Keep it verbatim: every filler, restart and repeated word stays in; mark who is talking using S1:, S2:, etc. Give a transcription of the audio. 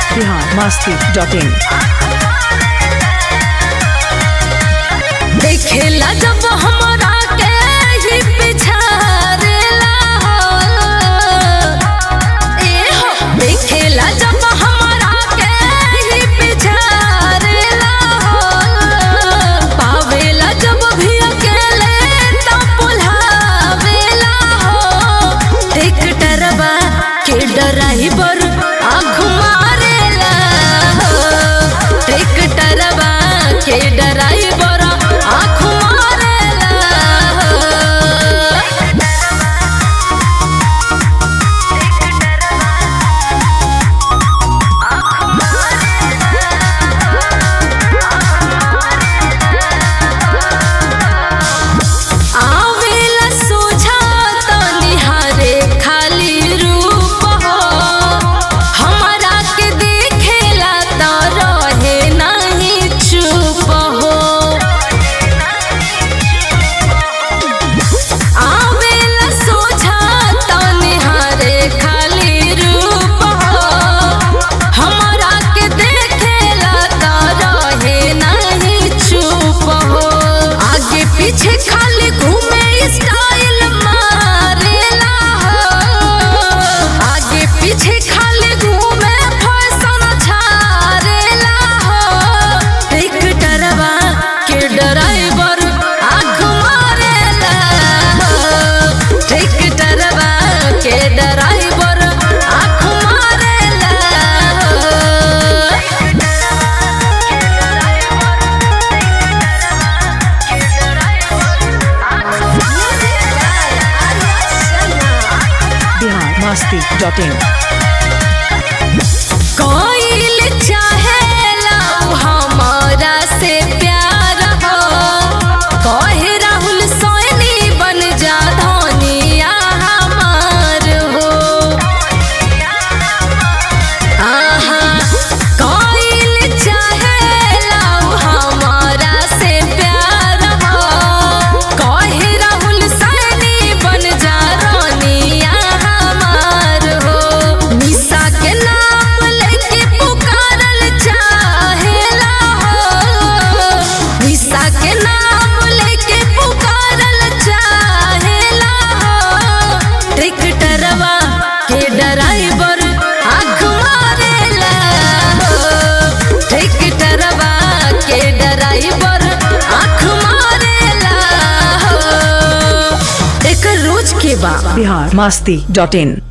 S1: बिहार मस्ती dot इन।
S2: देखेला जब हमरा के ही पिछारेला हो, ए हो देखेला जब हमरा के ही पिछारेला हो, पावेला जब भी अकेले तो पुल्हावेला हो, ट्रैक्टरवा के ड्राइवर आँख मारेला हो, ट्रैक्टरवा के ड्राइवर पीछे खाली घूमे स्टाइल मारेला हो, आगे पीछे खाली घूमे फैशन झारेला हो, ट्रैक्टरवा के ड्राइवर आँख मारेला हो, ट्रैक्टरवा के ड्राइवर आँख मारेला हो।
S1: मस्ती डॉट इन।
S2: कोई चाहेला हमारा से प्यार हो, कहे राहुल सोनी बन जा धनिया हमार हो, आहा कोई चाहेला हमारा से प्यार हो, कहे राहुल सोनी बन जा धनिया के नाम लेके पुकारल चाहेला हो, निशा के नाम लेके पुकारल चाहेला हो, ट्रैक्टरवा के ड्राइवर आँख मारेला हो, ट्रैक्टरवा के ड्राइवर आँख मारेला हो। एक रोज के बाद
S1: बिहार मस्ती डॉट इन।